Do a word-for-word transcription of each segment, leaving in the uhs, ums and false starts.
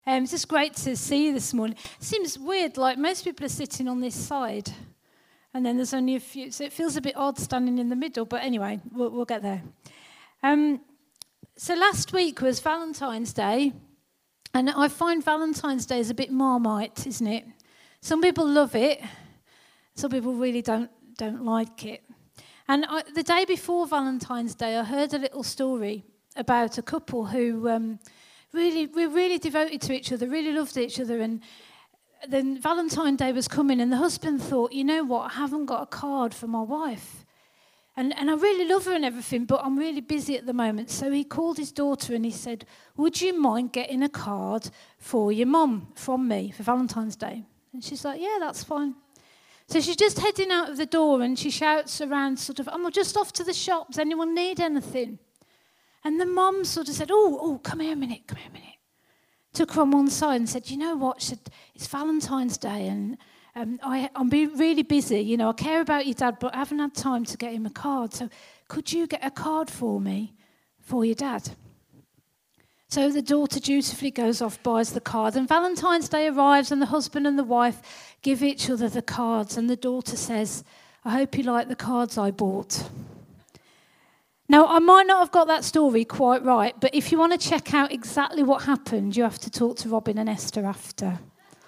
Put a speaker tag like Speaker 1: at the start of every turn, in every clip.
Speaker 1: Um, it's just great to see you this morning. It seems weird, like most people are sitting on this side, and then there's only a few, so it feels a bit odd standing in the middle, but anyway, we'll, we'll get there. Um, so last week was Valentine's Day, and I find Valentine's Day is a bit Marmite, isn't it? Some people love it, some people really don't don't like it. And I, the day before Valentine's Day, I heard a little story about a couple who um, really were really devoted to each other, really loved each other, and then Valentine's Day was coming, and the husband thought, you know what, I haven't got a card for my wife. And, and I really love her and everything, but I'm really busy at the moment. So he called his daughter and he said, would you mind getting a card for your mum from me for Valentine's Day? And she's like, yeah, that's fine. So she's just heading out of the door and she shouts around sort of, I'm just off to the shop. Does anyone need anything? And the mum sort of said, oh, oh, come here a minute, come here a minute. Took her on one side and said, you know what? She said, it's Valentine's Day and um, I, I'm be really busy. You know, I care about your dad, but I haven't had time to get him a card. So could you get a card for me for your dad? So the daughter dutifully goes off, buys the card, and Valentine's Day arrives and the husband and the wife give each other the cards, and the daughter says, I hope you like the cards I bought. Now, I might not have got that story quite right, but if you want to check out exactly what happened, you have to talk to Robin and Esther after.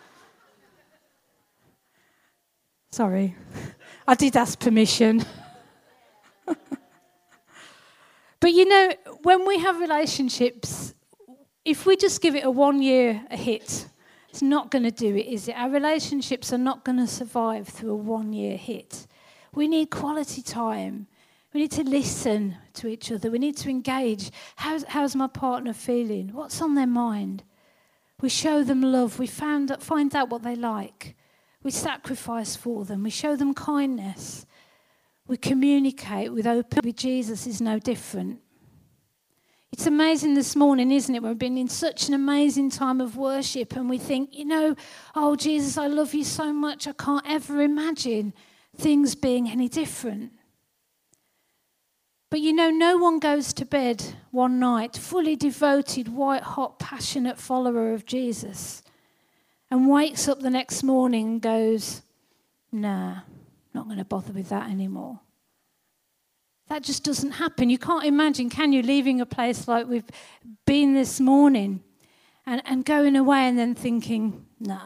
Speaker 1: Sorry, I did ask permission. But you know, when we have relationships, if we just give it a one year a hit, it's not going to do it, is it? Our relationships are not going to survive through a one year hit. We need quality time. We need to listen to each other. We need to engage. How's, how's my partner feeling? What's on their mind? We show them love. We found, find out what they like. We sacrifice for them. We show them kindness. We communicate with open. With Jesus is no different. It's amazing this morning, isn't it? We've been in such an amazing time of worship and we think, you know, oh, Jesus, I love you so much. I can't ever imagine things being any different. But you know, no one goes to bed one night fully devoted, white-hot, passionate follower of Jesus and wakes up the next morning and goes, nah, not going to bother with that anymore. That just doesn't happen. You can't imagine, can you, leaving a place like we've been this morning and, and going away and then thinking, no.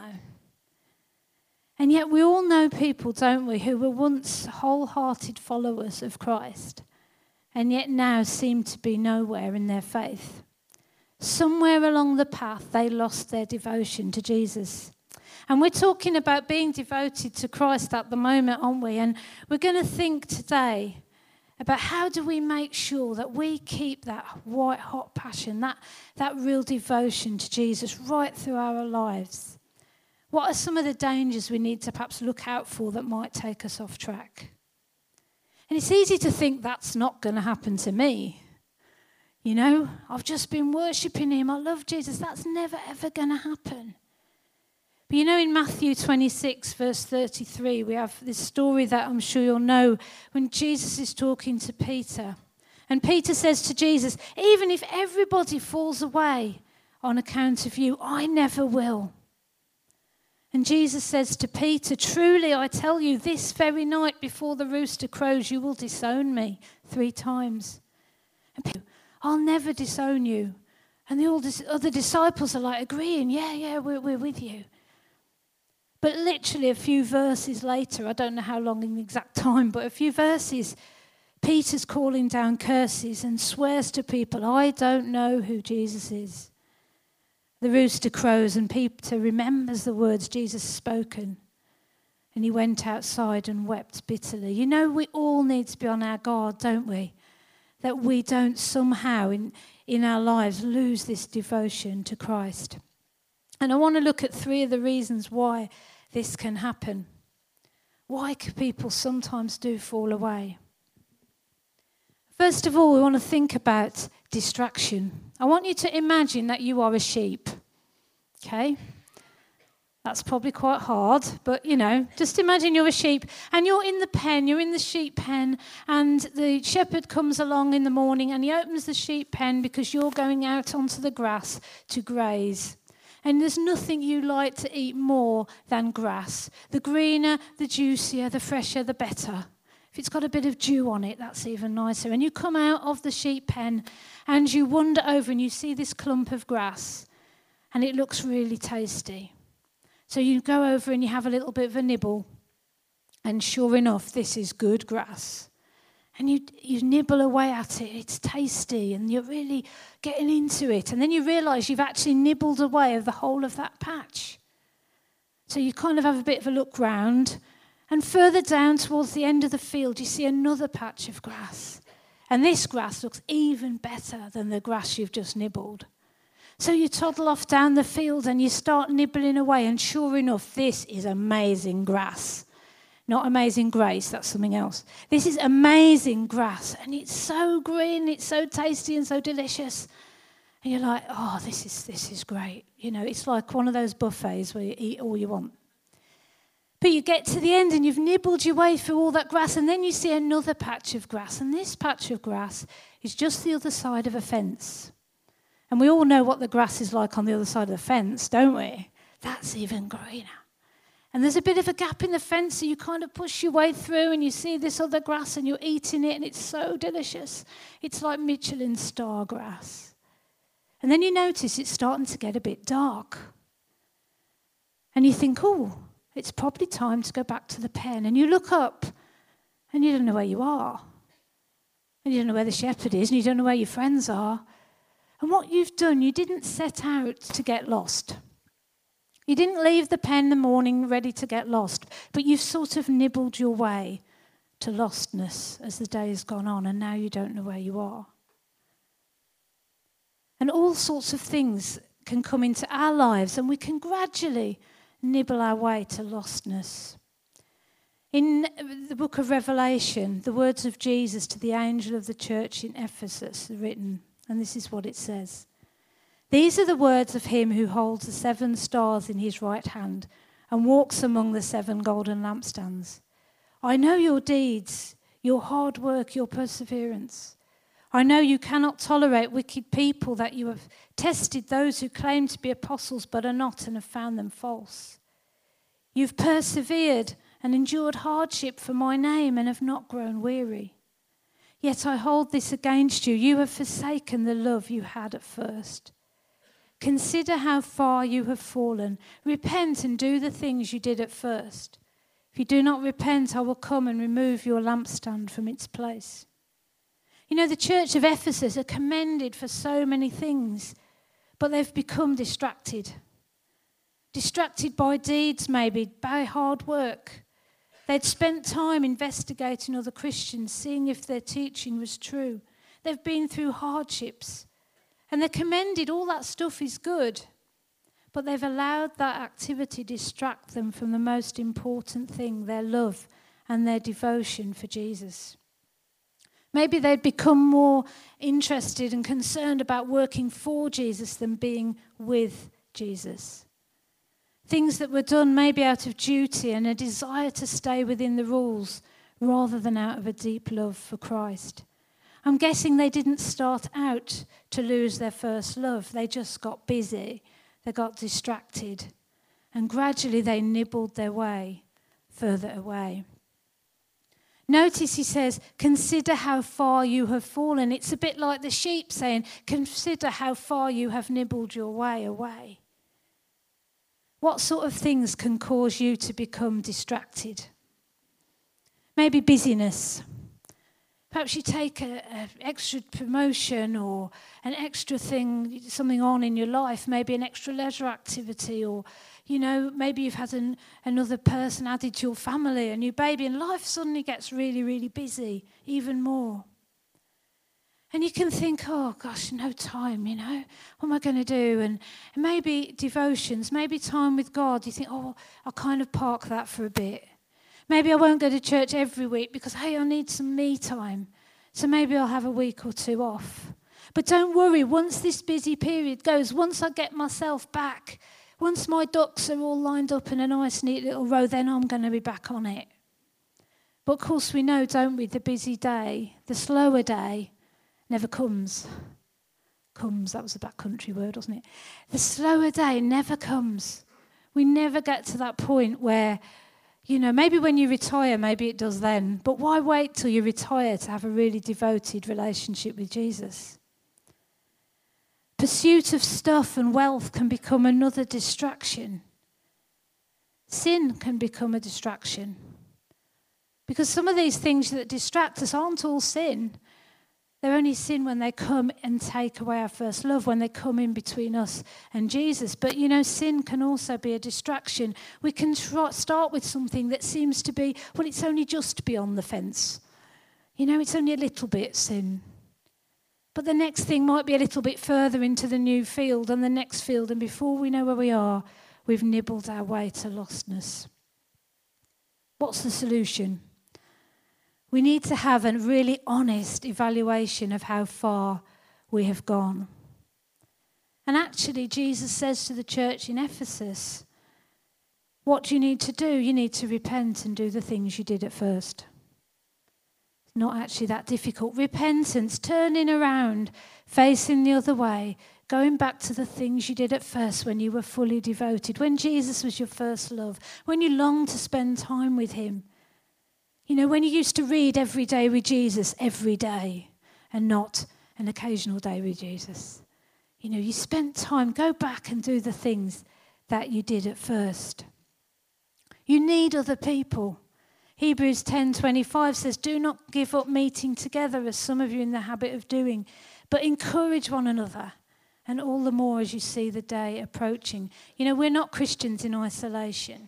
Speaker 1: And yet we all know people, don't we, who were once wholehearted followers of Christ and yet now seem to be nowhere in their faith. Somewhere along the path, they lost their devotion to Jesus. And we're talking about being devoted to Christ at the moment, aren't we? And we're going to think today about how do we make sure that we keep that white-hot passion, that, that real devotion to Jesus right through our lives. What are some of the dangers we need to perhaps look out for that might take us off track? And it's easy to think that's not going to happen to me. You know, I've just been worshipping him. I love Jesus. That's never, ever going to happen. But you know, in Matthew twenty-six, verse thirty-three, we have this story that I'm sure you'll know when Jesus is talking to Peter. And Peter says to Jesus, even if everybody falls away on account of you, I never will. And Jesus says to Peter, truly I tell you, this very night before the rooster crows, you will disown me three times. And Peter, I'll never disown you. And the all other disciples are like agreeing, yeah, yeah, we're, we're with you. But literally a few verses later, I don't know how long in the exact time, but a few verses, Peter's calling down curses and swears to people, I don't know who Jesus is. The rooster crows and Peter remembers the words Jesus has spoken. And he went outside and wept bitterly. You know, we all need to be on our guard, don't we? That we don't somehow in, in our lives lose this devotion to Christ. And I want to look at three of the reasons why this can happen. Why can people sometimes do fall away? First of all, we want to think about distraction. I want you to imagine that you are a sheep. Okay? That's probably quite hard, but you know, just imagine you're a sheep and you're in the pen, you're in the sheep pen, and the shepherd comes along in the morning and he opens the sheep pen because you're going out onto the grass to graze. And there's nothing you like to eat more than grass. The greener, the juicier, the fresher, the better. If it's got a bit of dew on it, that's even nicer. And you come out of the sheep pen and you wander over and you see this clump of grass and it looks really tasty. So you go over and you have a little bit of a nibble. And sure enough, this is good grass. And you you nibble away at it, it's tasty, and you're really getting into it. And then you realise you've actually nibbled away of the whole of that patch. So you kind of have a bit of a look round, and further down towards the end of the field, you see another patch of grass. And this grass looks even better than the grass you've just nibbled. So you toddle off down the field and you start nibbling away, and sure enough, this is amazing grass. Not Amazing Grace, that's something else. This is amazing grass, and it's so green, it's so tasty and so delicious. And you're like, oh, this is this is great. You know, it's like one of those buffets where you eat all you want. But you get to the end and you've nibbled your way through all that grass, and then you see another patch of grass, and this patch of grass is just the other side of a fence. And we all know what the grass is like on the other side of the fence, don't we? That's even greener. And there's a bit of a gap in the fence, so you kind of push your way through and you see this other grass and you're eating it and it's so delicious. It's like Michelin star grass. And then you notice it's starting to get a bit dark. And you think, oh, it's probably time to go back to the pen. And you look up and you don't know where you are. And you don't know where the shepherd is and you don't know where your friends are. And what you've done, you didn't set out to get lost. You didn't leave the pen in the morning ready to get lost, but you've sort of nibbled your way to lostness as the day has gone on, and now you don't know where you are. And all sorts of things can come into our lives, and we can gradually nibble our way to lostness. In the book of Revelation, the words of Jesus to the angel of the church in Ephesus are written, and this is what it says. These are the words of him who holds the seven stars in his right hand and walks among the seven golden lampstands. I know your deeds, your hard work, your perseverance. I know you cannot tolerate wicked people, that you have tested those who claim to be apostles but are not and have found them false. You've persevered and endured hardship for my name and have not grown weary. Yet I hold this against you. You have forsaken the love you had at first. Consider how far you have fallen. Repent and do the things you did at first. If you do not repent, I will come and remove your lampstand from its place. You know, the church of Ephesus are commended for so many things, but they've become distracted. Distracted by deeds, maybe, by hard work. They'd spent time investigating other Christians, seeing if their teaching was true. They've been through hardships. And they're commended, all that stuff is good. But they've allowed that activity distract them from the most important thing, their love and their devotion for Jesus. Maybe they'd become more interested and concerned about working for Jesus than being with Jesus. Things that were done maybe out of duty and a desire to stay within the rules rather than out of a deep love for Christ. I'm guessing they didn't start out to lose their first love. They just got busy. They got distracted. And gradually they nibbled their way further away. Notice he says, consider how far you have fallen. It's a bit like the sheep saying, consider how far you have nibbled your way away. What sort of things can cause you to become distracted? Maybe busyness. Perhaps you take an extra promotion or an extra thing, something on in your life, maybe an extra leisure activity, or, you know, maybe you've had an, another person added to your family, a new baby, and life suddenly gets really, really busy, even more. And you can think, oh, gosh, no time, you know, what am I going to do? And, and maybe devotions, maybe time with God. You think, oh, I'll kind of park that for a bit. Maybe I won't go to church every week because, hey, I need some me time. So maybe I'll have a week or two off. But don't worry, once this busy period goes, once I get myself back, once my ducks are all lined up in a nice, neat little row, then I'm going to be back on it. But of course we know, don't we, the busy day, the slower day, never comes. comes. That was a backcountry word, wasn't it? The slower day never comes. We never get to that point where, you know, maybe when you retire, maybe it does then. But why wait till you retire to have a really devoted relationship with Jesus? Pursuit of stuff and wealth can become another distraction. Sin can become a distraction. Because some of these things that distract us aren't all sin. They're only sin when they come and take away our first love, when they come in between us and Jesus. But, you know, sin can also be a distraction. We can try, start with something that seems to be, well, it's only just beyond the fence. You know, it's only a little bit sin. But the next thing might be a little bit further into the new field and the next field. And before we know where we are, we've nibbled our way to lostness. What's the solution? We need to have a really honest evaluation of how far we have gone. And actually, Jesus says to the church in Ephesus, what do you need to do? You need to repent and do the things you did at first. It's not actually that difficult. Repentance, turning around, facing the other way, going back to the things you did at first when you were fully devoted, when Jesus was your first love, when you longed to spend time with him. You know, when you used to read every day with Jesus, every day, and not an occasional day with Jesus. You know, you spent time, go back and do the things that you did at first. You need other people. Hebrews ten twenty-five says, do not give up meeting together as some of you are in the habit of doing, but encourage one another, and all the more as you see the day approaching. You know, we're not Christians in isolation.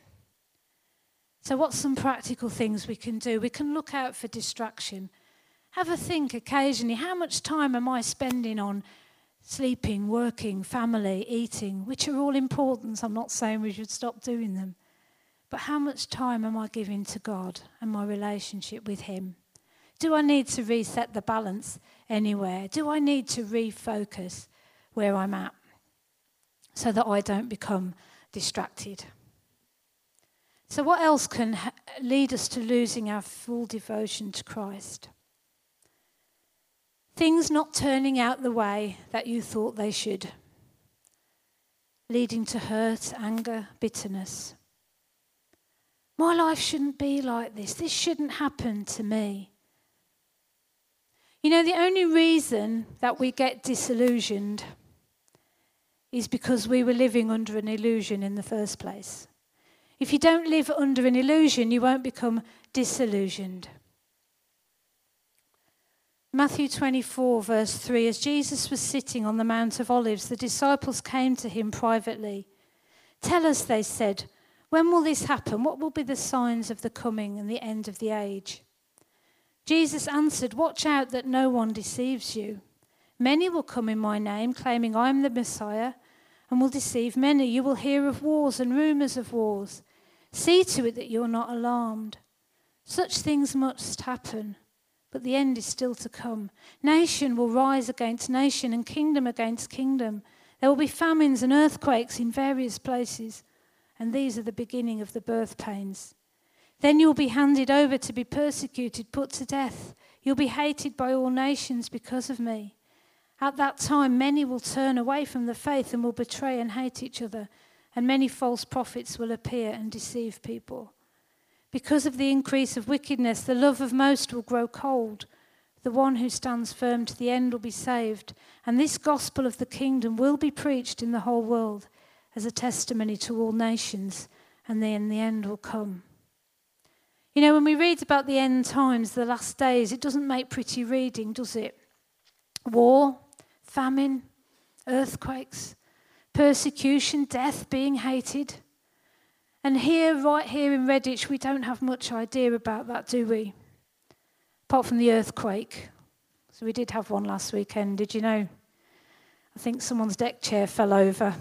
Speaker 1: So what's some practical things we can do? We can look out for distraction. Have a think occasionally, how much time am I spending on sleeping, working, family, eating, which are all important. I'm not saying we should stop doing them. But how much time am I giving to God and my relationship with him? Do I need to reset the balance anywhere? Do I need to refocus where I'm at so that I don't become distracted? So what else can ha- lead us to losing our full devotion to Christ? Things not turning out the way that you thought they should, leading to hurt, anger, bitterness. My life shouldn't be like this. This shouldn't happen to me. You know, the only reason that we get disillusioned is because we were living under an illusion in the first place. If you don't live under an illusion, you won't become disillusioned. Matthew twenty-four, verse three, as Jesus was sitting on the Mount of Olives, the disciples came to him privately. Tell us, they said, when will this happen? What will be the signs of the coming and the end of the age? Jesus answered, watch out that no one deceives you. Many will come in my name, claiming I am the Messiah, and will deceive many. You will hear of wars and rumours of wars. See to it that you're not alarmed. Such things must happen, but the end is still to come. Nation will rise against nation and kingdom against kingdom. There will be famines and earthquakes in various places, and these are the beginning of the birth pains. Then you'll be handed over to be persecuted, put to death. You'll be hated by all nations because of me. At that time, many will turn away from the faith and will betray and hate each other, and many false prophets will appear and deceive people. Because of the increase of wickedness, the love of most will grow cold. The one who stands firm to the end will be saved, and this gospel of the kingdom will be preached in the whole world as a testimony to all nations, and then the end will come. You know, when we read about the end times, the last days, it doesn't make pretty reading, does it? War, famine, earthquakes, persecution, death, being hated. And here, right here in Redditch, we don't have much idea about that, do we? Apart from the earthquake. So we did have one last weekend, did you know? I think someone's deck chair fell over.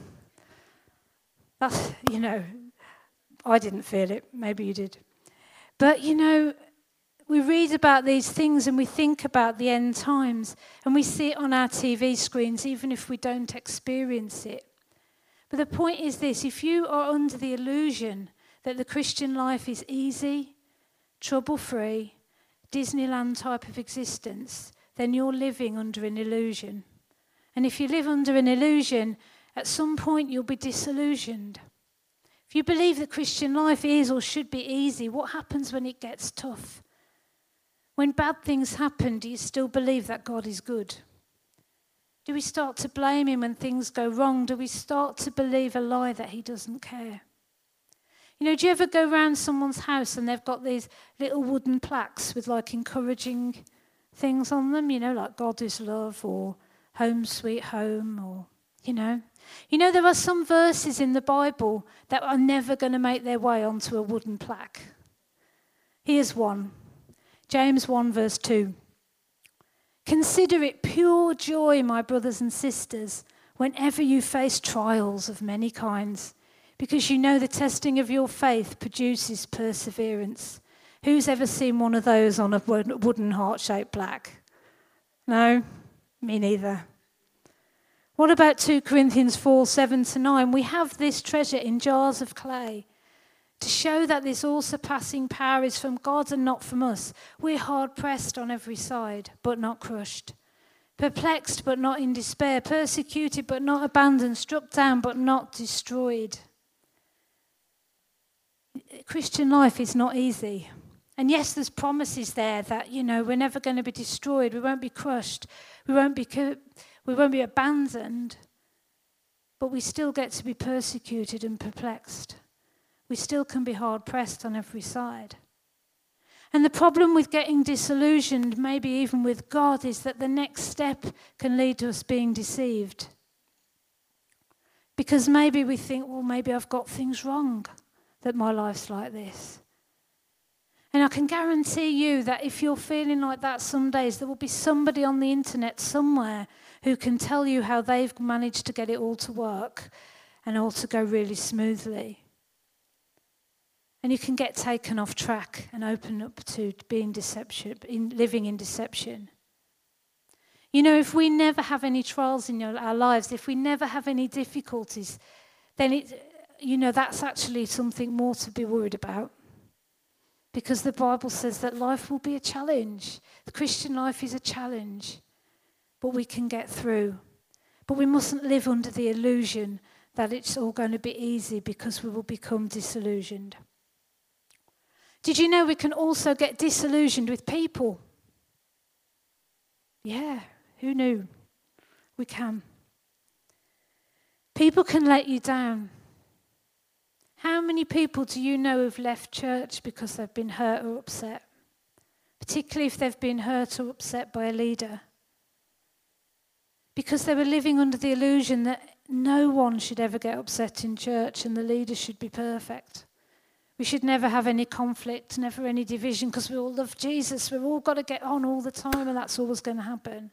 Speaker 1: That's, you know, I didn't feel it. Maybe you did. But, you know, we read about these things and we think about the end times and we see it on our T V screens even if we don't experience it. But the point is this, if you are under the illusion that the Christian life is easy, trouble-free, Disneyland type of existence, then you're living under an illusion. And if you live under an illusion, at some point you'll be disillusioned. If you believe that Christian life is or should be easy, what happens when it gets tough? When bad things happen, do you still believe that God is good? Do we start to blame him when things go wrong? Do we start to believe a lie that he doesn't care? You know, do you ever go around someone's house and they've got these little wooden plaques with like encouraging things on them, you know, like God is love or home sweet home or, you know. You know, there are some verses in the Bible that are never going to make their way onto a wooden plaque. Here's one. James one verse two. Consider it pure joy, my brothers and sisters, whenever you face trials of many kinds, because you know the testing of your faith produces perseverance. Who's ever seen one of those on a wooden heart-shaped plaque? No? Me neither. What about two Corinthians four, seven to nine? We have this treasure in jars of clay to show that this all-surpassing power is from God and not from us. We're hard-pressed on every side, but not crushed. Perplexed, but not in despair. Persecuted, but not abandoned. Struck down, but not destroyed. Christian life is not easy. And yes, there's promises there that, you know, we're never going to be destroyed. We won't be crushed. We won't be, we won't be abandoned. But we still get to be persecuted and perplexed. We still can be hard-pressed on every side. And the problem with getting disillusioned, maybe even with God, is that the next step can lead to us being deceived. Because maybe we think, well, maybe I've got things wrong, that my life's like this. And I can guarantee you that if you're feeling like that some days, there will be somebody on the internet somewhere who can tell you how they've managed to get it all to work and all to go really smoothly. And you can get taken off track and open up to being deception, in living in deception. You know, if we never have any trials in our lives, if we never have any difficulties, then it, you know, that's actually something more to be worried about. Because the Bible says that life will be a challenge. The Christian life is a challenge. But we can get through. But we mustn't live under the illusion that it's all going to be easy, because we will become disillusioned. Did you know we can also get disillusioned with people? Yeah, who knew? We can. People can let you down. How many people do you know who've left church because they've been hurt or upset? Particularly if they've been hurt or upset by a leader. Because they were living under the illusion that no one should ever get upset in church and the leader should be perfect. We should never have any conflict, never any division, because we all love Jesus. We've all got to get on all the time, and that's always going to happen.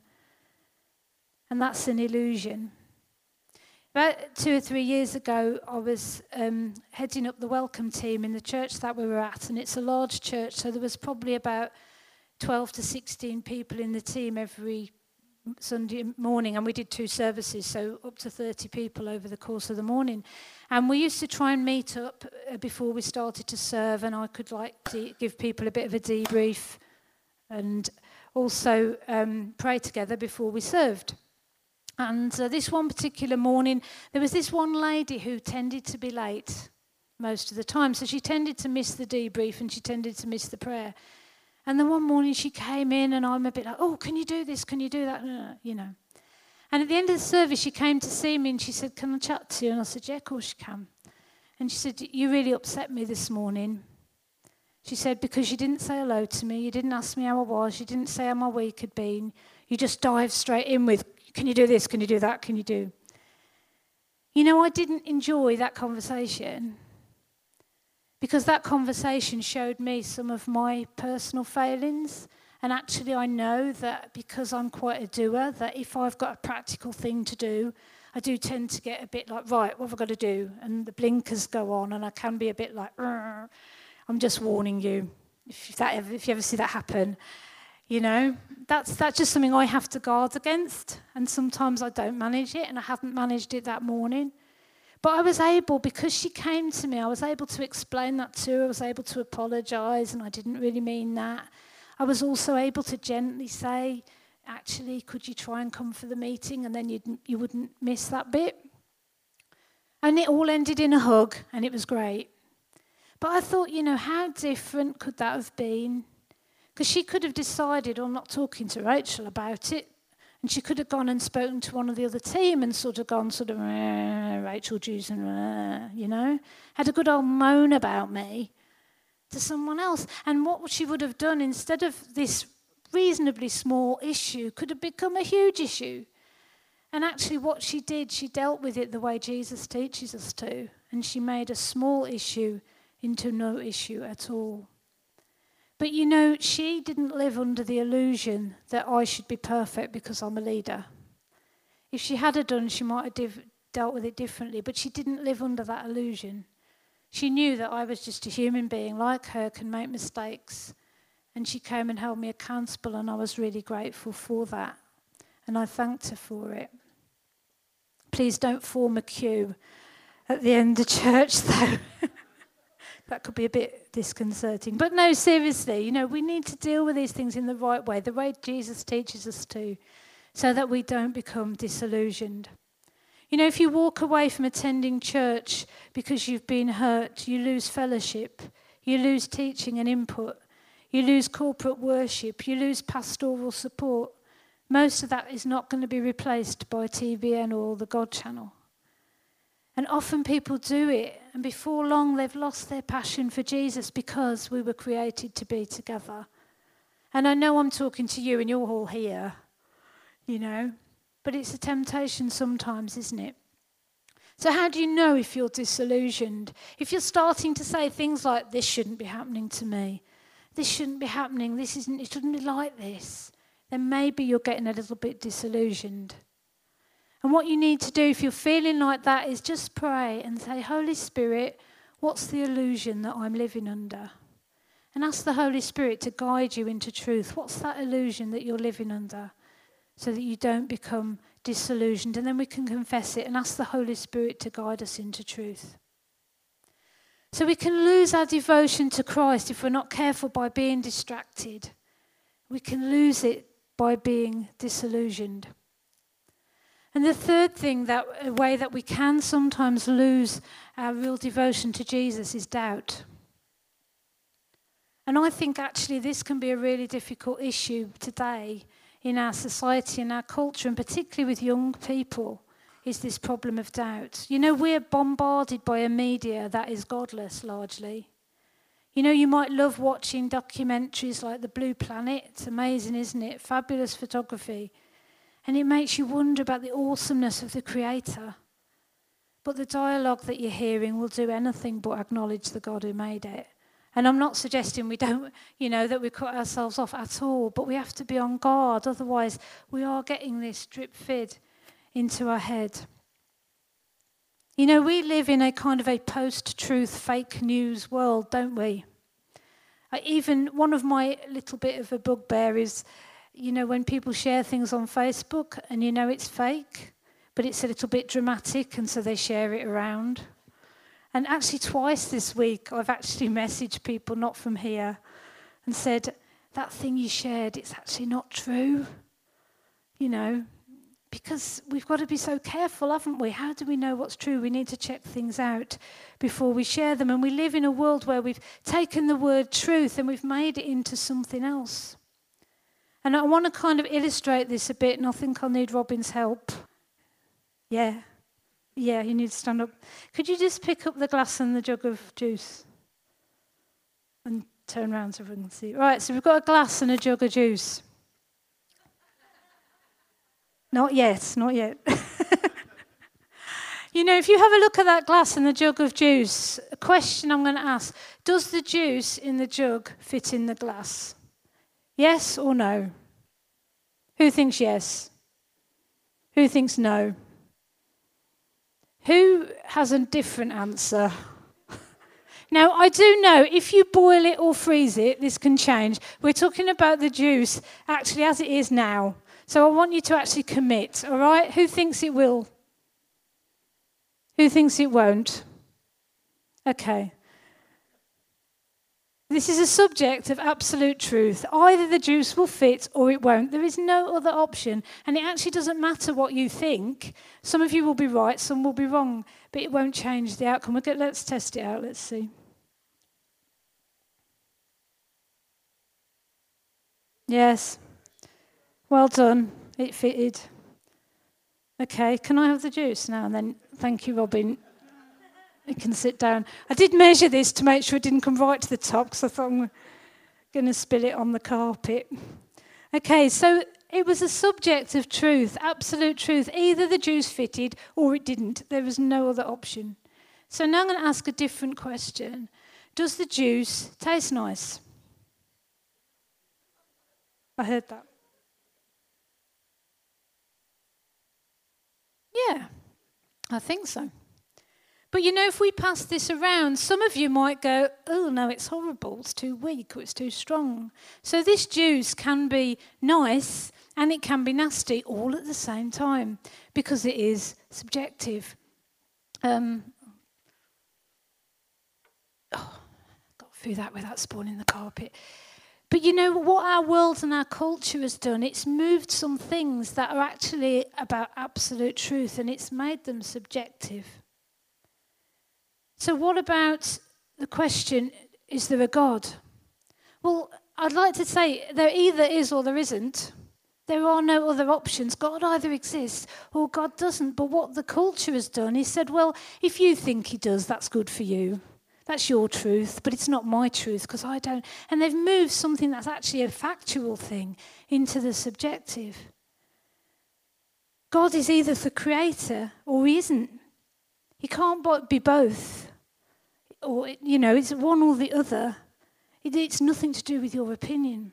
Speaker 1: And that's an illusion. About two or three years ago, I was um, heading up the welcome team in the church that we were at, and it's a large church, so there was probably about twelve to sixteen people in the team every Sunday morning, and we did two services, so up to thirty people over the course of the morning. And we used to try and meet up before we started to serve, and I could like de- give people a bit of a debrief and also um, pray together before we served. And uh, this one particular morning, there was this one lady who tended to be late most of the time, so she tended to miss the debrief and she tended to miss the prayer. And then one morning she came in and I'm a bit like, oh, can you do this? Can you do that? You know. And at the end of the service, she came to see me and she said, can I chat to you? And I said, yeah, of course you can. And she said, you really upset me this morning. She said, because you didn't say hello to me, you didn't ask me how I was, you didn't say how my week had been, you just dived straight in with, can you do this, can you do that, can you do? You know, I didn't enjoy that conversation. Because that conversation showed me some of my personal failings. And actually I know that because I'm quite a doer, that if I've got a practical thing to do, I do tend to get a bit like, right, what have I got to do? And the blinkers go on and I can be a bit like, I'm just warning you, if, that ever, if you ever see that happen. You know, that's, that's just something I have to guard against. And sometimes I don't manage it, and I haven't managed it that morning. But I was able, because she came to me, I was able to explain that to her. I was able to apologise, and I didn't really mean that. I was also able to gently say, actually, could you try and come for the meeting and then you'd, you wouldn't miss that bit? And it all ended in a hug, and it was great. But I thought, you know, how different could that have been? Because she could have decided on not talking to Rachel about it, and she could have gone and spoken to one of the other team and sort of gone sort of, Rachel Jews, and you know, had a good old moan about me to someone else. And what she would have done instead of this reasonably small issue could have become a huge issue. And actually what she did, she dealt with it the way Jesus teaches us to, and she made a small issue into no issue at all. But you know, she didn't live under the illusion that I should be perfect because I'm a leader. If she had done, she might have div- dealt with it differently, but she didn't live under that illusion. She knew that I was just a human being like her, can make mistakes, and she came and held me accountable, and I was really grateful for that, and I thanked her for it. Please don't form a queue at the end of church, though. That could be a bit disconcerting. But no, seriously, you know, we need to deal with these things in the right way, the way Jesus teaches us to, so that we don't become disillusioned. You know, if you walk away from attending church because you've been hurt, you lose fellowship, you lose teaching and input, you lose corporate worship, you lose pastoral support. Most of that is not going to be replaced by T B N or the God Channel. And often people do it, and before long they've lost their passion for Jesus because we were created to be together. And I know I'm talking to you and you're all here, you know, but it's a temptation sometimes, isn't it? So how do you know if you're disillusioned? If you're starting to say things like, this shouldn't be happening to me, this shouldn't be happening, this isn't, it shouldn't be like this, then maybe you're getting a little bit disillusioned. And what you need to do if you're feeling like that is just pray and say, Holy Spirit, what's the illusion that I'm living under? And ask the Holy Spirit to guide you into truth. What's that illusion that you're living under? So that you don't become disillusioned. And then we can confess it and ask the Holy Spirit to guide us into truth. So we can lose our devotion to Christ if we're not careful by being distracted. We can lose it by being disillusioned. And the third thing, that a way that we can sometimes lose our real devotion to Jesus is doubt. And I think actually this can be a really difficult issue today in our society and our culture, and particularly with young people, is this problem of doubt. You know, we're bombarded by a media that is godless largely. You know, you might love watching documentaries like The Blue Planet. It's amazing, isn't it? Fabulous photography. And it makes you wonder about the awesomeness of the Creator. But the dialogue that you're hearing will do anything but acknowledge the God who made it. And I'm not suggesting we don't, you know, that we cut ourselves off at all, but we have to be on guard. Otherwise, we are getting this drip feed into our head. You know, we live in a kind of a post-truth fake news world, don't we? I even, one of my little bit of a bugbear is, you know, when people share things on Facebook and you know it's fake, but it's a little bit dramatic, and so they share it around. And actually twice this week I've actually messaged people not from here and said, that thing you shared, it's actually not true. You know, because we've got to be so careful, haven't we? How do we know what's true? We need to check things out before we share them. And we live in a world where we've taken the word truth and we've made it into something else. And I want to kind of illustrate this a bit, and I think I'll need Robin's help. Yeah. Yeah, you need to stand up. Could you just pick up the glass and the jug of juice? And turn around so everyone can see. Right, so we've got a glass and a jug of juice. Not yet, not yet. You know, if you have a look at that glass and the jug of juice, a question I'm going to ask, does the juice in the jug fit in the glass? Yes or no? Who thinks yes? Who thinks no? Who has a different answer? Now, I do know if you boil it or freeze it, this can change. We're talking about the juice actually as it is now. So I want you to actually commit, all right? Who thinks it will? Who thinks it won't? Okay. This is a subject of absolute truth. Either the juice will fit or it won't. There is no other option. And it actually doesn't matter what you think. Some of you will be right, some will be wrong, but it won't change the outcome. We'll get, let's test it out. Let's see. Yes. Well done. It fitted. Okay, can I have the juice now? And then, thank you, Robin. You can sit down. I did measure this to make sure it didn't come right to the top because I thought I'm going to spill it on the carpet. Okay, so it was a subject of truth, absolute truth. Either the juice fitted or it didn't. There was no other option. So now I'm going to ask a different question. Does the juice taste nice? I heard that. Yeah, I think so. But you know, if we pass this around, some of you might go, oh no, it's horrible, it's too weak or it's too strong. So this juice can be nice and it can be nasty all at the same time because it is subjective. Um, oh, got through that without spoiling the carpet. But you know, what our world and our culture has done, it's moved some things that are actually about absolute truth and it's made them subjective. So what about the question, is there a God? Well, I'd like to say there either is or there isn't. There are no other options. God either exists or God doesn't. But what the culture has done is said, well, if you think he does, that's good for you. That's your truth, but it's not my truth because I don't. And they've moved something that's actually a factual thing into the subjective. God is either the creator or he isn't. He can't be both. Or, you know, it's one or the other. It, it's nothing to do with your opinion.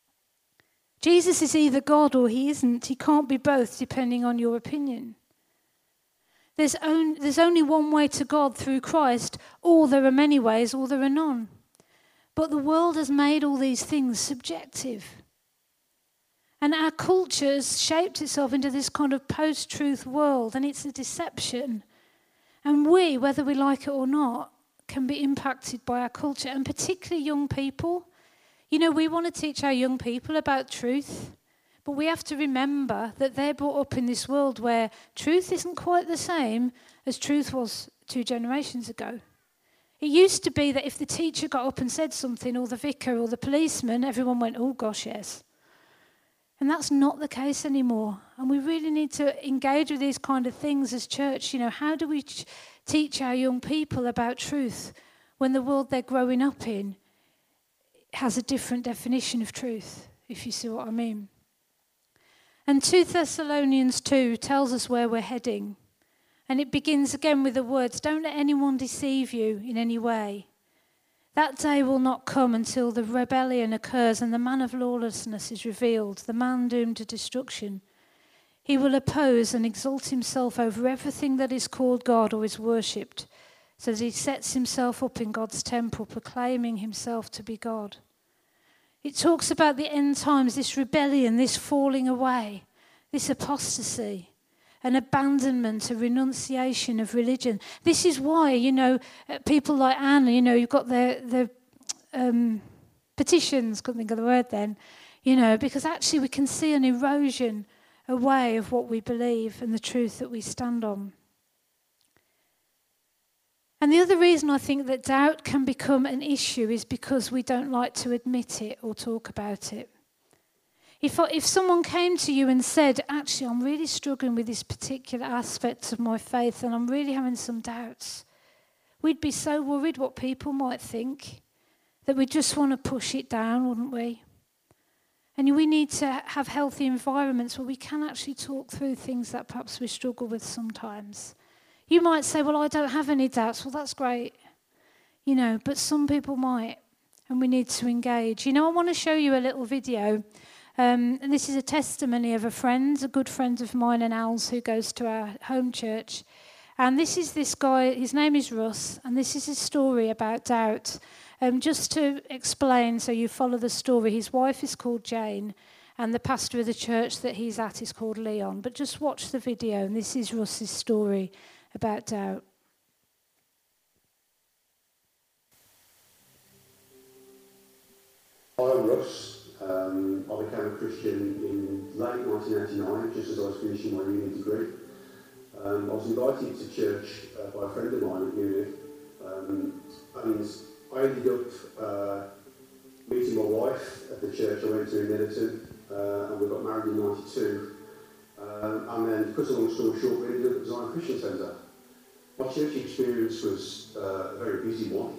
Speaker 1: Jesus is either God or he isn't. He can't be both depending on your opinion. There's, on, there's only one way to God through Christ, or there are many ways, or there are none. But the world has made all these things subjective. And our culture has shaped itself into this kind of post-truth world, and it's a deception. And we, whether we like it or not, can be impacted by our culture, and particularly young people. You know, we want to teach our young people about truth, but we have to remember that they're brought up in this world where truth isn't quite the same as truth was two generations ago. It used to be that if the teacher got up and said something, or the vicar or the policeman, everyone went, oh gosh, yes. And that's not the case anymore. And we really need to engage with these kind of things as church. You know, how do we ch- teach our young people about truth when the world they're growing up in has a different definition of truth, if you see what I mean? And two Thessalonians two tells us where we're heading. And it begins again with the words, don't let anyone deceive you in any way. That day will not come until the rebellion occurs and the man of lawlessness is revealed, the man doomed to destruction. He will oppose and exalt himself over everything that is called God or is worshipped, so that he sets himself up in God's temple, proclaiming himself to be God. It talks about the end times, this rebellion, this falling away, this apostasy, an abandonment, a renunciation of religion. This is why, you know, people like Anna, you know, you've got their, their um, petitions, couldn't think of the word then, you know, because actually we can see an erosion away of what we believe and the truth that we stand on. And the other reason I think that doubt can become an issue is because we don't like to admit it or talk about it. If, I, if someone came to you and said, actually, I'm really struggling with this particular aspect of my faith and I'm really having some doubts, we'd be so worried what people might think that we'd just want to push it down, wouldn't we? And we need to have healthy environments where we can actually talk through things that perhaps we struggle with sometimes. You might say, well, I don't have any doubts. Well, that's great. You know, but some people might, and we need to engage. You know, I want to show you a little video. Um, and this is a testimony of a friend, a good friend of mine and Al's, who goes to our home church. And this is this guy, his name is Russ, and this is his story about doubt. Um, just to explain, so you follow the story, his wife is called Jane, and the pastor of the church that he's at is called Leon. But just watch the video, and this is Russ's story about doubt.
Speaker 2: Hi, I'm Russ. Um, I became a Christian in late nineteen eighty-nine, just as I was finishing my uni degree. Um, I was invited to church uh, by a friend of mine at uni, um, and I ended up uh, meeting my wife at the church I went to in Middleton, uh, and we got married in ninety-two. Um, and then, to cut a long story short, we ended up at Zion Christian Centre. My church experience was uh, a very busy one.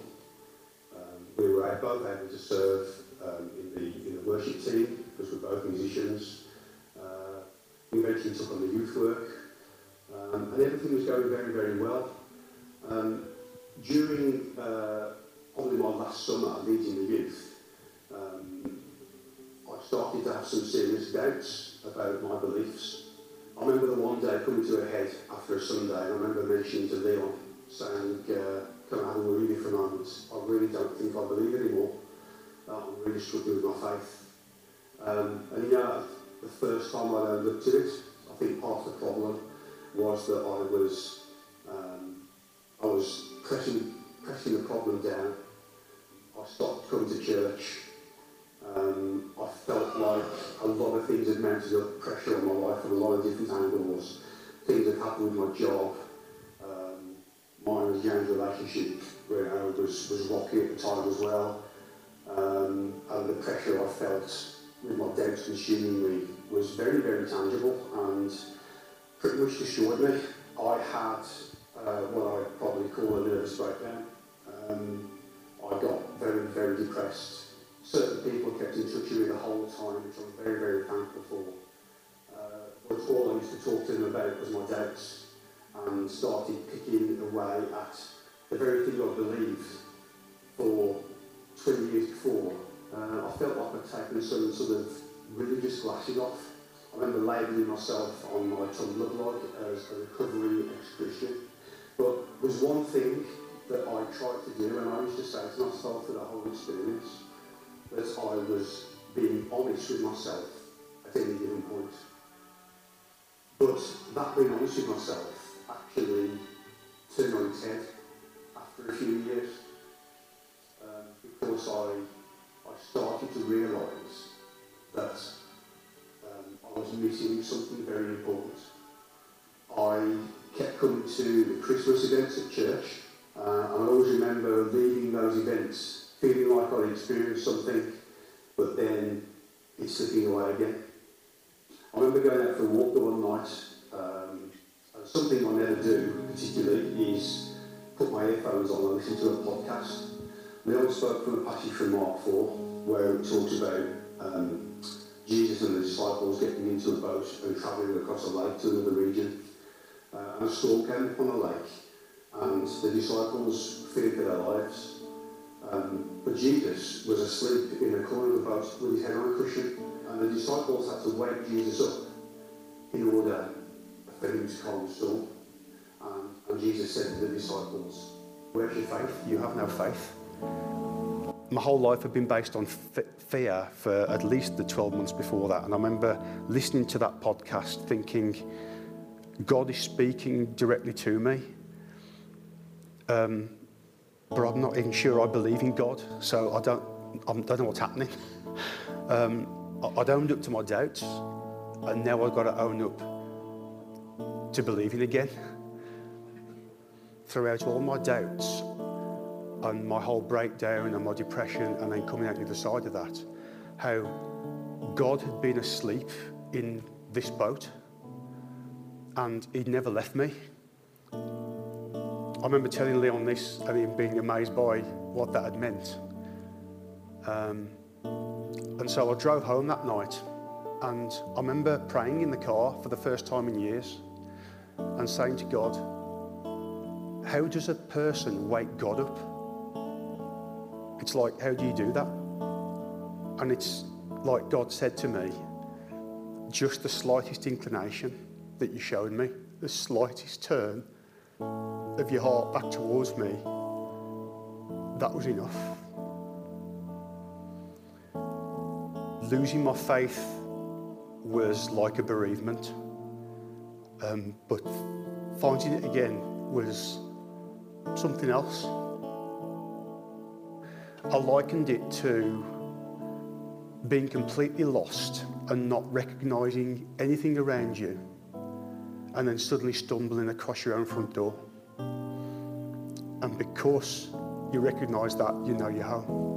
Speaker 2: Um, we were both able to serve um, in, the, in the worship team, because we're both musicians. Uh, we eventually took on the youth work, um, and everything was going very, very well. Um, during uh, probably my last summer leading the youth, um, I started to have some serious doubts about my beliefs. I remember the one day coming to a head after a Sunday, and I remember mentioning to Leon, saying, uh, can I have a word with you for a moment? I really don't think I believe anymore. Uh, I'm really struggling with my faith. Um, and you know, the first time I owned up to it, I think part of the problem was that I was, um, I was pressing, pressing the problem down. I stopped coming to church. Um, I felt like a lot of things had mounted up pressure on my life from a lot of different angles. Things had happened with my job. Um, mine was James' relationship, where I was, was rocky at the time as well. Um, and the pressure I felt with my doubts consuming me was very, very tangible and pretty much destroyed me. I had uh, what I'd probably call a nervous breakdown. Um, I got very, very depressed. Certain people kept in touch with me the whole time, which I'm very, very thankful for. Uh, but all I used to talk to them about was my doubts, and started picking away at the very thing I believed for twenty years before. Uh, I felt like I'd taken some sort of religious glasses off. I remember labelling myself on my Tumblr blog as a recovering ex-Christian. But there's one thing that I tried to do, and I used to say to myself through the whole experience, that I was being honest with myself at any given point. But that being honest with myself actually turned on its head after a few years, um, because I, I started to realise that um, I was missing something very important. I kept coming to the Christmas events at church, uh, and I always remember leaving those events feeling like I'd experienced something, but then it's slipping away again. I remember going out for a walk the one night, um, and something I never do particularly is put my earphones on and listen to a podcast. Leon spoke from a passage from Mark four, where it talks about um, Jesus and the disciples getting into a boat and travelling across a lake to another region. Uh, and a storm came upon the lake, and the disciples feared for their lives. Um, but Jesus was asleep in the corner of the boat with his head on a cushion, and the disciples had to wake Jesus up in order for him to calm the storm. And, and Jesus said to the disciples, "Where's your faith? You have no faith." My whole life had been based on f- fear for at least the twelve months before that, and I remember listening to that podcast thinking, God is speaking directly to me. Um, but I'm not even sure I believe in God, so I don't, I don't know what's happening. Um, I, I'd owned up to my doubts, and now I've got to own up to believing again. Throughout all my doubts, and my whole breakdown and my depression, and then coming out the other side of that, how God had been asleep in this boat, and he'd never left me. I remember telling Leon this and him being amazed by what that had meant. Um, and so I drove home that night, and I remember praying in the car for the first time in years and saying to God, how does a person wake God up? It's like, how do you do that? And it's like God said to me, just the slightest inclination that you showed me, the slightest turn of your heart back towards me, that was enough. Losing my faith was like a bereavement, um, but finding it again was something else. I likened it to being completely lost and not recognising anything around you, and then suddenly stumbling across your own front door. And because you recognise that, you know you're home.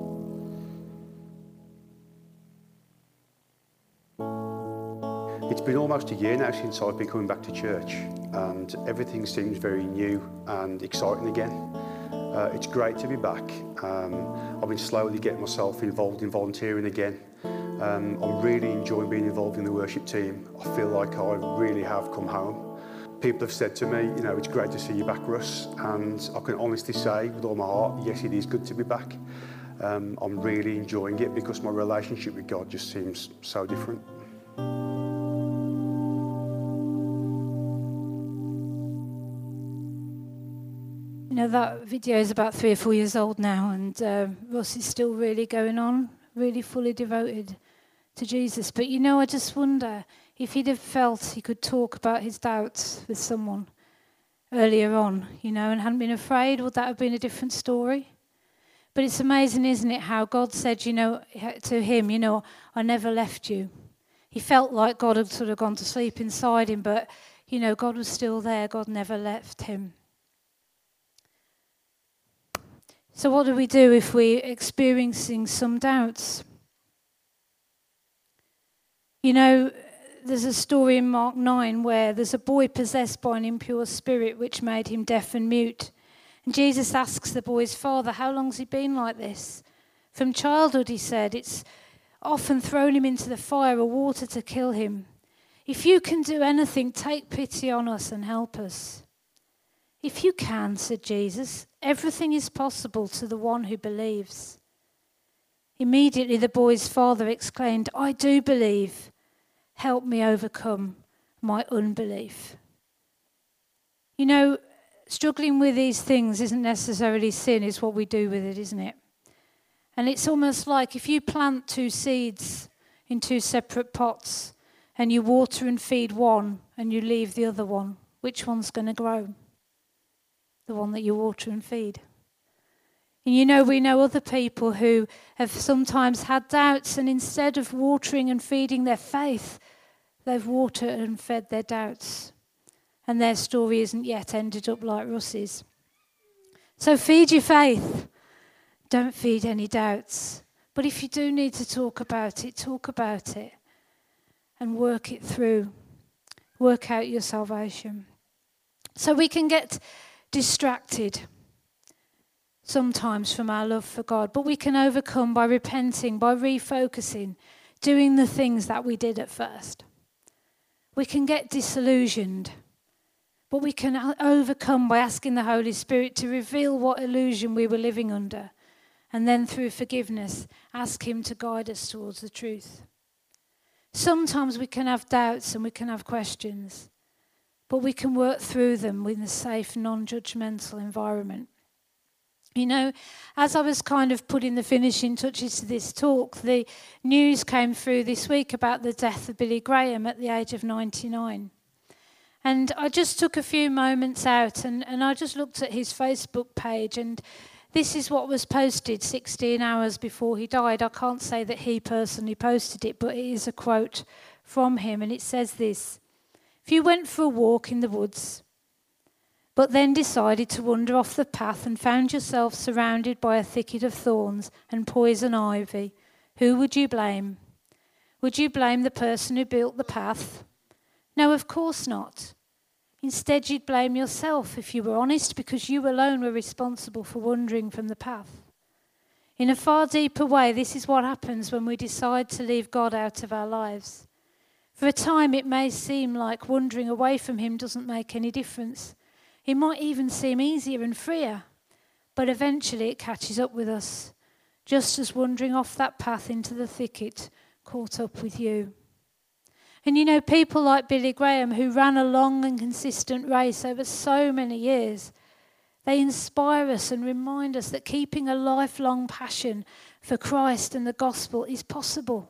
Speaker 2: It's been almost a year now since I've been coming back to church, and everything seems very new and exciting again. Uh, it's great to be back. Um, I've been slowly getting myself involved in volunteering again. Um, I'm really enjoying being involved in the worship team. I feel like I really have come home. People have said to me, you know, it's great to see you back, Russ, and I can honestly say with all my heart, yes, it is good to be back. Um, I'm really enjoying it because my relationship with God just seems so different.
Speaker 1: You know, that video is about three or four years old now, and uh, Russ is still really going on, really fully devoted to Jesus. But, you know, I just wonder if he'd have felt he could talk about his doubts with someone earlier on, you know, and hadn't been afraid, would that have been a different story? But it's amazing, isn't it, how God said, you know, to him, you know, I never left you. He felt like God had sort of gone to sleep inside him, but, you know, God was still there. God never left him. So what do we do if we're experiencing some doubts? You know, there's a story in Mark nine where there's a boy possessed by an impure spirit which made him deaf and mute. And Jesus asks the boy's father, how long's he been like this? From childhood, he said. It's often thrown him into the fire or water to kill him. If you can do anything, take pity on us and help us. If you can, said Jesus, everything is possible to the one who believes. Immediately the boy's father exclaimed, I do believe. Help me overcome my unbelief. You know, struggling with these things isn't necessarily sin, it's what we do with it, isn't it? And it's almost like if you plant two seeds in two separate pots and you water and feed one and you leave the other one, which one's going to grow? The one that you water and feed. And you know, we know other people who have sometimes had doubts, and instead of watering and feeding their faith, they've watered and fed their doubts. And their story isn't yet ended up like Russ's. So feed your faith. Don't feed any doubts. But if you do need to talk about it, talk about it. And work it through. Work out your salvation. So we can get distracted sometimes from our love for God, but we can overcome by repenting, by refocusing, doing the things that we did at first. We can get disillusioned, but we can overcome by asking the Holy Spirit to reveal what illusion we were living under, and then through forgiveness, ask him to guide us towards the truth. Sometimes we can have doubts and we can have questions, but we can work through them with a safe, non-judgmental environment. You know, as I was kind of putting the finishing touches to this talk, the news came through this week about the death of Billy Graham at the age of ninety-nine. And I just took a few moments out and, and I just looked at his Facebook page, and this is what was posted sixteen hours before he died. I can't say that he personally posted it, but it is a quote from him, and it says this: if you went for a walk in the woods, but then decided to wander off the path and found yourself surrounded by a thicket of thorns and poison ivy, who would you blame? Would you blame the person who built the path? No, of course not. Instead, you'd blame yourself if you were honest, because you alone were responsible for wandering from the path. In a far deeper way, this is what happens when we decide to leave God out of our lives. For a time, it may seem like wandering away from him doesn't make any difference. It might even seem easier and freer, but eventually it catches up with us, just as wandering off that path into the thicket caught up with you. And you know, people like Billy Graham, who ran a long and consistent race over so many years, they inspire us and remind us that keeping a lifelong passion for Christ and the gospel is possible.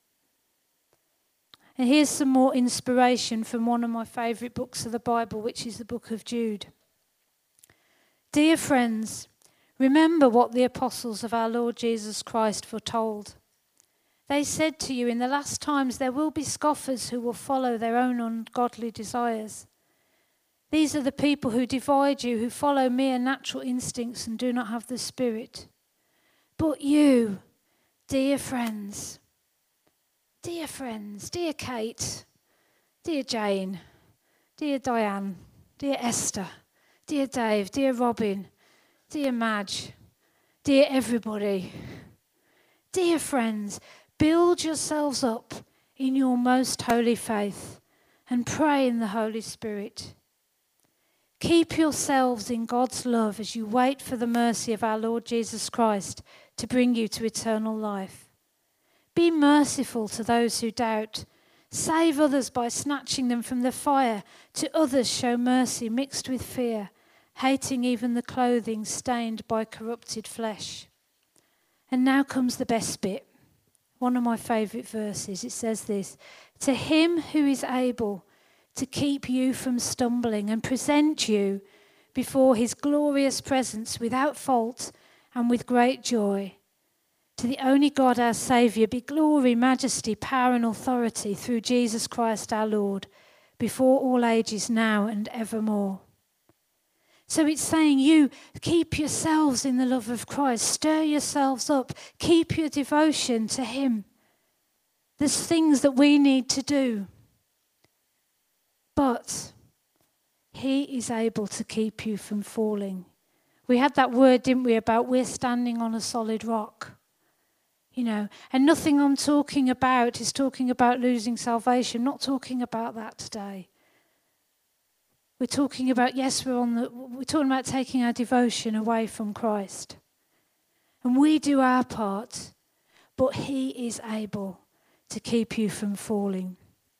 Speaker 1: And here's some more inspiration from one of my favourite books of the Bible, which is the book of Jude. Dear friends, remember what the apostles of our Lord Jesus Christ foretold. They said to you, in the last times there will be scoffers who will follow their own ungodly desires. These are the people who divide you, who follow mere natural instincts and do not have the Spirit. But you, dear friends, dear friends, dear Kate, dear Jane, dear Diane, dear Esther, dear Dave, dear Robin, dear Madge, dear everybody, dear friends, build yourselves up in your most holy faith and pray in the Holy Spirit. Keep yourselves in God's love as you wait for the mercy of our Lord Jesus Christ to bring you to eternal life. Be merciful to those who doubt. Save others by snatching them from the fire. To others show mercy mixed with fear, hating even the clothing stained by corrupted flesh. And now comes the best bit. One of my favourite verses. It says this: to him who is able to keep you from stumbling and present you before his glorious presence without fault and with great joy. To the only God our Saviour be glory, majesty, power and authority through Jesus Christ our Lord, before all ages now and evermore. So it's saying you keep yourselves in the love of Christ, stir yourselves up, keep your devotion to him. There's things that we need to do. But he is able to keep you from falling. We had that word, didn't we, about we're standing on a solid rock. You know, and nothing I'm talking about is talking about losing salvation. I'm not talking about that today. We're talking about, yes, we're on the, we're talking about taking our devotion away from Christ. And we do our part, but he is able to keep you from falling.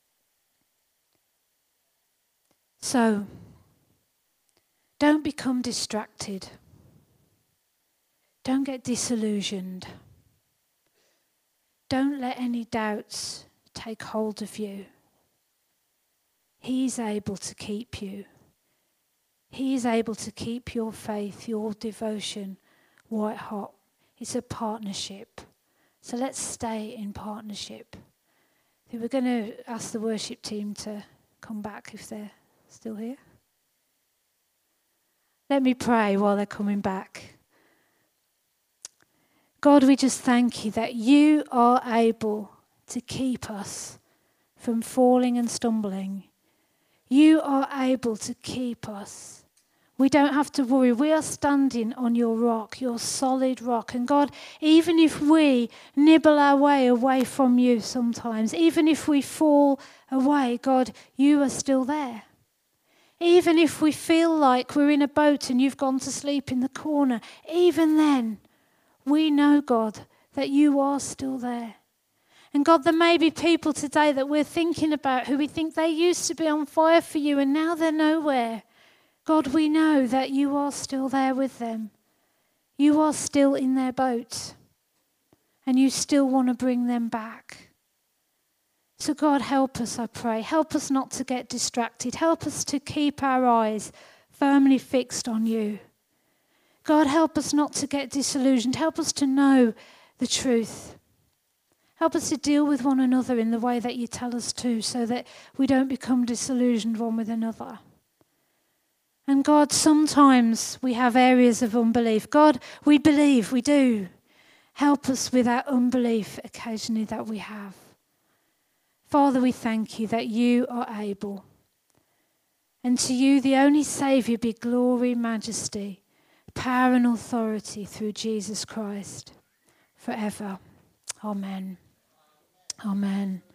Speaker 1: So, don't become distracted. Don't get disillusioned. Don't let any doubts take hold of you. He's able to keep you. He is able to keep your faith, your devotion white hot. It's a partnership. So let's stay in partnership. We're going to ask the worship team to come back if they're still here. Let me pray while they're coming back. God, we just thank you that you are able to keep us from falling and stumbling. You are able to keep us. We don't have to worry. We are standing on your rock, your solid rock. And God, even if we nibble our way away from you sometimes, even if we fall away, God, you are still there. Even if we feel like we're in a boat and you've gone to sleep in the corner, even then, we know, God, that you are still there. And God, there may be people today that we're thinking about who we think they used to be on fire for you and now they're nowhere. God, we know that you are still there with them. You are still in their boat. And you still want to bring them back. So God, help us, I pray. Help us not to get distracted. Help us to keep our eyes firmly fixed on you. God, help us not to get disillusioned. Help us to know the truth. Help us to deal with one another in the way that you tell us to, so that we don't become disillusioned one with another. And God, sometimes we have areas of unbelief. God, we believe, we do. Help us with our unbelief occasionally that we have. Father, we thank you that you are able. And to you, the only Saviour, be glory, majesty, power and authority through Jesus Christ forever. Amen. Amen.